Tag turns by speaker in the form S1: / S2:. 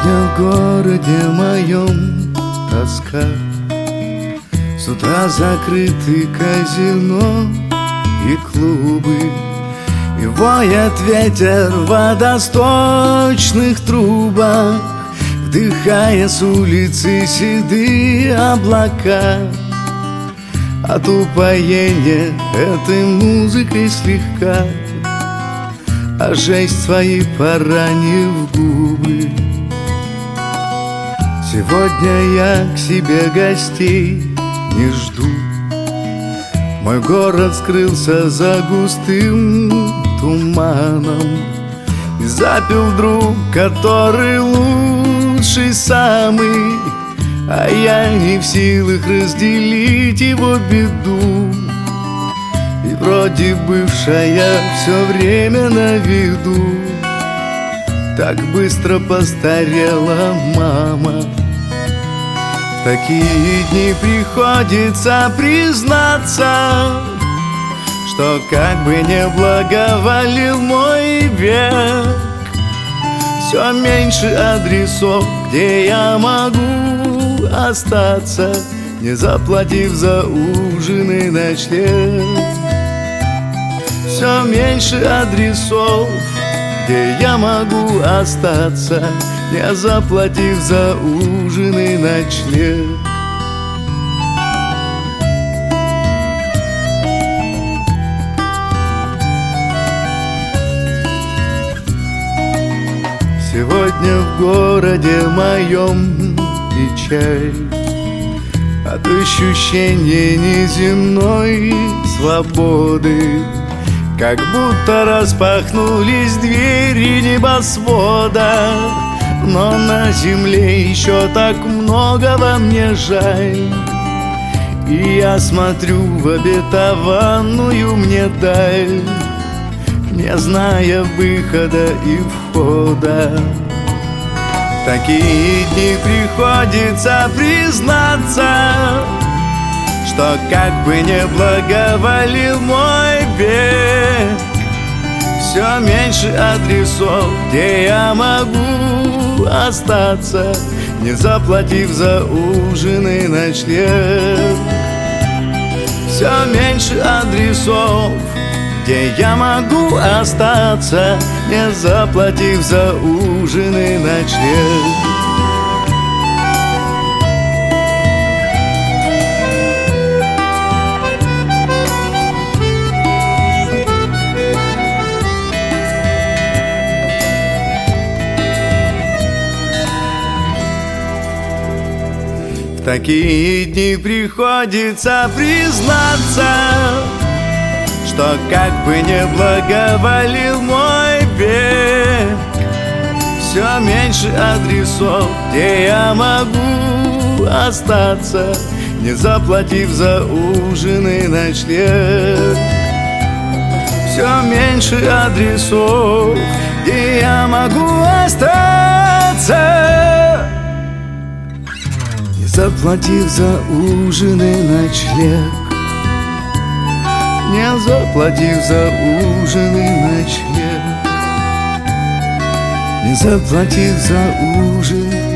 S1: Сегодня в городе моем тоска. С утра закрыты казино и клубы, и воет ветер в водосточных трубах, вдыхая с улицы седые облака. От упоения этой музыкой слегка, а жесть свои поранив губы. Сегодня я к себе гостей не жду. Мой город скрылся за густым туманом, и запил друг, который лучший самый, а я не в силах разделить его беду. И вроде бывшая все время на виду, так быстро постарела мама. В такие дни приходится признаться, что как бы не благоволил мой век, все меньше адресов, где я могу остаться, не заплатив за ужин и ночлег. Все меньше адресов, где я могу остаться, не заплатив за ужин и ночлег. Сегодня в городе моем печаль от ощущения неземной свободы, как будто распахнулись двери небосвода. Но на земле еще так многого мне жаль, и я смотрю в обетованную мне даль, не зная выхода и входа. В такие дни приходится признаться, что как бы не благоволил мой век, все меньше адресов, где я могу остаться, не заплатив за ужин и ночлег. Все меньше адресов, где я могу остаться, не заплатив за ужин и ночлег. В такие дни приходится признаться, что как бы не благоволил мой век, все меньше адресов, где я могу остаться, не заплатив за ужин и ночлег. Все меньше адресов, где я могу остаться, не заплатив за ужин и ночлег. Не заплатив за ужин и ночлег, не заплатив за ужин